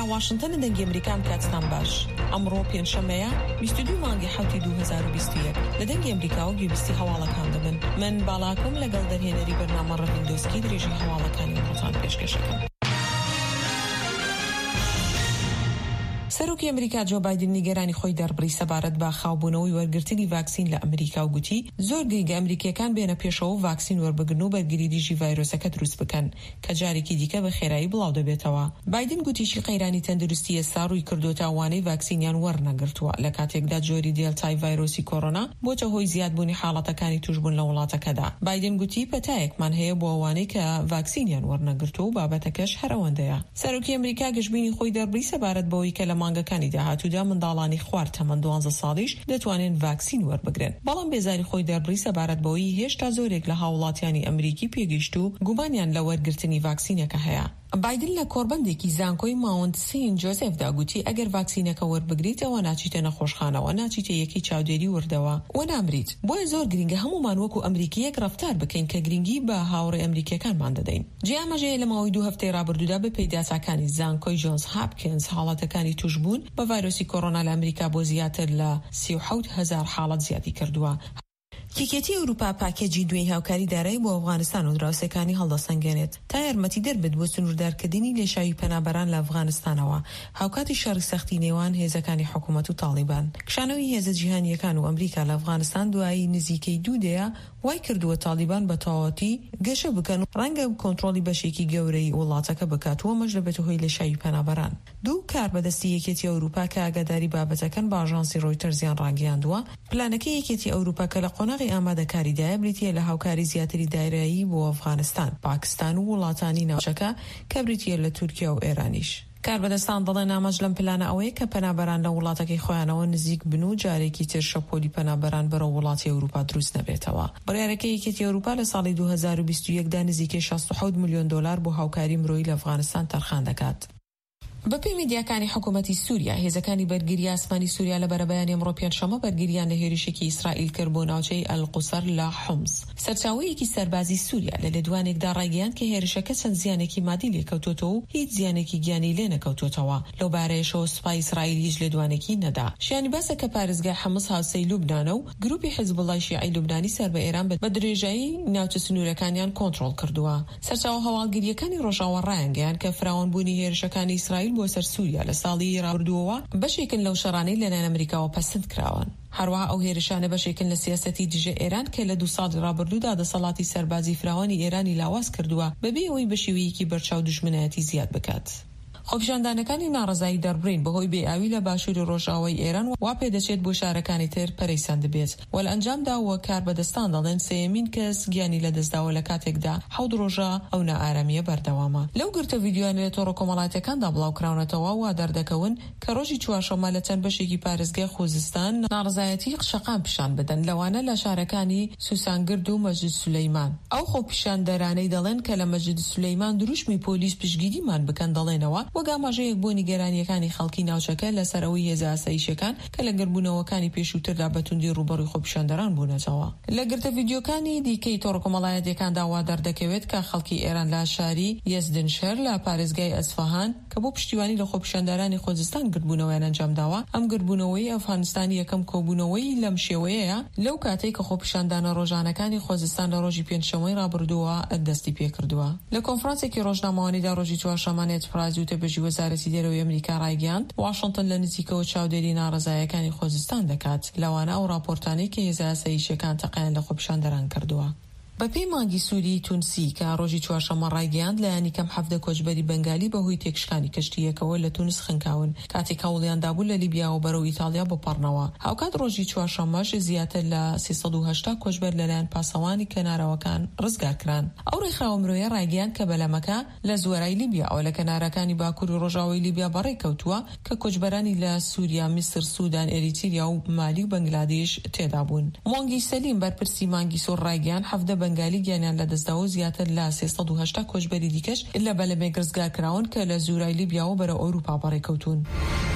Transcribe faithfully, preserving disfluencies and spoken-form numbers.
واشنطن دەنگی ئەمریکام کاتستان باش. ئەمڕۆ پێنجشەمەیە بیست و دوو مانگی حوتی دوو هەزار و بیست و یەک لە دەنگی ئەمریکا و گوێبیستی هەواڵەکان دەبن. من باڵاکۆم لەگەڵ دەرهێنەری بەرنامە ڕەڤیندۆسکی درێژی هەواڵەکانی وڵاتان پێشکەشەکەم. سەرۆکی ئەمریکا جۆ بایدن نیگەرانی خۆی دەربڕی سەبارەت بە خاوبوونەوەی وەرگرتنی ڤاکسین لە ئەمریکا و گوتی زۆر گرنگە ئەمریکیەکان بێنە پێشەوە و ڤاکسین وەربگرن و بەرگری دیژی ڤایرۆسەکە دروست بکەن کە جارێکی دیکە بە خێرایی بڵاو دەبێتەوە. بایدن گوتیشی قەیرانی تەندروستی ئێستا ڕووی کردوتە ئەوانەی ڤاکسینیان وەرنەگرتووە لە کاتێکدا جۆری دێڵتای ڤایرۆسی کۆڕۆنا بۆتە هۆی زیادبوونی حاڵەتەکانی توشبوون لە وڵاتەکەدا. بایدن گوتی پەتایەکمان هەیە بۆ ئەوانەی کە ڤاکسینیان وەرنەگرتووە و بابەتەکەش هەر ئەوەندەیە. سەرۆکی ئەمریکا گەشتبینی خۆی دەربڕی سەبارەت بەوەی کە لە مانگەکانی داهاتوو دا منداڵانی خوار تەمەن دوانزە ساڵیش دەتوانن ڤاکسین وەربگرن. بەڵام بێزاری خۆی دەربڕی سەبارەت بەوەی هێشتا زۆرێک لە هاوڵاتیانی ئەمریکی پێگەیشت و گومانیان لە وەرگرتنی ڤاکسینەکە هەیە. بایدن لە کۆربەندێکی زانکۆی ماونت سین جۆزێفدا گوتی ئەگەر ڤاکسینەکە وەربگریتەوە ناچیتە نەخۆشخانەوە، ناچیتە یەکی چاودێری وردەوە و نامریت. بۆیە زۆر گرنگە هەمومان وەکو ئەمریکیەک ڕەفتار بکەین کە گرنگی بە هاوڕێ ئەمریکیەکانمان دەدەین. جیامەژەیە لە ماوەی دوو هەفتەی ڕابردوودا بە پێداساکانی زانکۆی جۆنز هاپکینز حاڵەتەکانی توشبوون بە ڤایرۆسی کۆڕۆنا لە ئەمریکا بۆ زیاتر لە سی و حەوت هەزار حاڵەت زیادی کردووە. کیکێتی ئەوروپا پاکێجی دوێی هاوکاری دارایی بۆ ئەفغانستان و دراوسەکانی هەڵدەسەنگێنێت تا یارمەتی دەربێت بۆ سنووردارکردنی لێشاوی پەنابەران لە ئەفغانستانەوە هاوکاتی شەڕی سەختی نێوان هێزەکانی حکوومەت و تاڵیبان. کشانەوەی هێزە جیهانیەکان و ئەمریکا لە ئەفغانستان دوایی نزیکەی دوو دەیە وای کردووە تاڵیبان بە تەواوەتی گەشە بکەن و ڕەنگە کۆنتڕۆلی بەشێکی گەورەی وڵاتەکە بکاتوە مەش دەبێت هۆی لێشاوی پەنابەران. دوو کار بەدەستی یەکێتی ئەوروپا کە ئاگاداری بابەتەکەن بە ئاژانسی ڕۆیتەرزیان ڕاگەیاندووە پلانەکەی یەکێتی ئەوروپا کە لە قۆناغی ئامادەکاریدایە بریتیە لە هاوکاری زیاتری دایرایی بۆ ئەفغانستان، پاکستان و وڵاتانی ناوچەکە کە بریتیە لە تورکیا و ئێرانیش. کاربەدەستان دەڵێن ئاماژ لەم پلانە ئەوەیە کە پەنابەران لە وڵاتەکەی خۆیانەوە نزیک بن و جارێکی تر شەپۆلی پەنابەران بەرەو وڵاتی ئەوروپا دروست نەبێتەوە. بڕیارەکەی یەکێتی ئەوروپا لە ساڵی دوو هەزار و بیست و یەکدا نزیکەی شەست و حەوت ملیۆن دۆلار بۆ هاوکاری مرۆیی لە ئەفغانستان تەرخان دەکات. بەپێی میدیاکانی حکوومەتی سووریا هێزەکانی بەرگری ئاسمانی سووریا لە بەرەبەیانی ئەمڕۆ پێنجشەمە بەرگریان لە هێرشێکی ئیسرائیل کرد بۆ ناوچەی ئەلقوسەر لە حومس. سەرچاوەیەکی سەربازی سووریا لە لێدوانێکدا ڕایگەیاند کە هێرشەکە چەند زیانێکی مادی لێکەوتوتەوە و هیچ زیانێکی گیانی لێ نەکەوتوتەوە. لەو بارەیەشەوە سوپای ئیسرائیل هیچ لێدوانێکی نەدا. شیانی باسە کە پارێزگای حەمس هاوسەی لوبنانە و گروپی حیزبوڵای شیعی لوبنانی سەر بە ئێران بە درێژایی ناوچە سنوورەکانیان کۆنتڕۆڵ کردووە. سەرچاوە هەواڵگریەکانی ڕۆژاوە ڕایانگەیاند کە فراوانبوونی هێرشەکانی ئیسرائیل بۆ سەر سووریا لە ساڵی ڕابردووەوە بەشێکن لەو شەڕانەی لەلایەن ئەمریکاوە پەسەند کراون. هەروەها ئەو هێرشانە بەشێکن لە سیاسەتی دژە ئێران کە لە دوو ساڵی ڕابردوودا دەسەڵاتی سەربازی فراوانی ئێرانی لاواز کردووە بەبێ ئەوەی بە شێوەیەکی بەرچاو دوژمنایەتی زیاد بکات. خۆپیشاندانەکانی ناڕەزایی دەربڕین بەهۆی بێئاوی لە باشووری ڕۆژاوای ئێران وا پێدەچێت بۆ شارەکانی تر پەرەیسان دەبێت. وە لە ئەنجامدا وە کار بەدەستان دەڵێن سەیەمین کەس گیانی لە دەستداوە لە کاتێکدا حەوت ڕۆژە ئەو نائارەمیە بەردەوامە. لەو گرتە ڤیدیۆیان لە تۆڕە کۆمەڵایەتەکاندا بڵاوکراونەتەوە وا دەردەکەون کە ڕۆژی چوارشەممە لە چەند بەشێکی پارێزگای خۆزستان ناڕەزایەتی قشەقام پیشان بدەن لەوانە لە شارەکانی سوسانگرد و مەجد سولەیمان. ئەو خۆپیشاندەرانەی دەڵێن کە لە مەجد سولەیمان دروشمی پۆلیس پشگیریمان بکەن دەڵێنەوە وەک ئاماژەیەک بۆ نیگەرانیەکانی خەڵکی ناوچەکە لەسەرەوەی هێزە ئاسایشەکان کە لە گەربوونەوەکانی پێشووتردا بەتوندی ڕوبەڕووی خۆپیشاندەران بوونەتەوە. لە گرتە ڤیدیۆکانی دیکەی تۆڕە کۆمەڵایەتیەکاندا وا دەردەکەوێت کە خەڵکی ئێران لە شاری یەزدنشەر لە پارێزگای ئەسفەهان کە بۆ پشتیوانی لە خۆپیشاندەرانی خۆزستان گرتبوونەوەیان ئەنجامداوە. ئەم گرتبوونەوەی ئەفغانستانی یەکەم کۆبوونەوەی لەم شێوەیەیە لەو کاتێک کە خۆپیشاندانە ڕۆژانەکانی خۆزستان لە ڕۆژی پێنجشەممەی ڕابردووە دەستی پێکردووە. لە کۆنفرانسێکی ڕۆژنامەوانیدا ڕۆژی چوارشەممە نێتفراز و تەبەژی وەزارەتی دەرەوەی ئەمریکا ڕایگەیاند واشنگتن لە نزیکەوە چاودێری ناڕەزایەکانی خۆزستان دەکات لەوانە ئەو راپۆرتانەی کە هێزە ئاسایشیەکان تەقیان لە خۆپیشاندەران کردووە. بەپێی مانگی سووری تونسی کە ڕۆژی چوارشەممە ڕایگەیاند لایەنی کەم حەفدە کۆچبەری بەنگالی بەهۆی تێکشکانی کەشتیەکەوە لە تونس خنکاون کاتێک هەوڵیان دابوو لە لیبیا و بەرەو ئیتالیا بپەڕنەوە. هاوکات ڕۆژی چوارشەممەش زیاتر لە سێسەد و هەشتا کۆچبەر لەلایەن پاسەوانی کەنارەوەکان ڕزگارکران. ئەو ڕێکخراوە مرۆیە ڕایگەیاند کە بەلەمەکە لە زوەرای لیبیا ئەو لە کەنارەکانی باکوور و ڕۆژاوی لیبیا بەڕێکەوتووە کە کۆچبەرانی لە سووریا، میسر، سوودان، ئێریتریا و مالی و بەنگلادێش تێدا بوون. مۆنگی سەلیم بەرپرسی مانگی سۆر ڕایگەیاند حەفدە بەنگالی گیانیان دەستداوە زیاتر لە سێسەد و هەشتا کۆچبەری دیکەش لە بەلەمێک ڕزگارکراون کە لە زوورای لیبیا و بەرە ئەوروپا بەڕێکەوتون.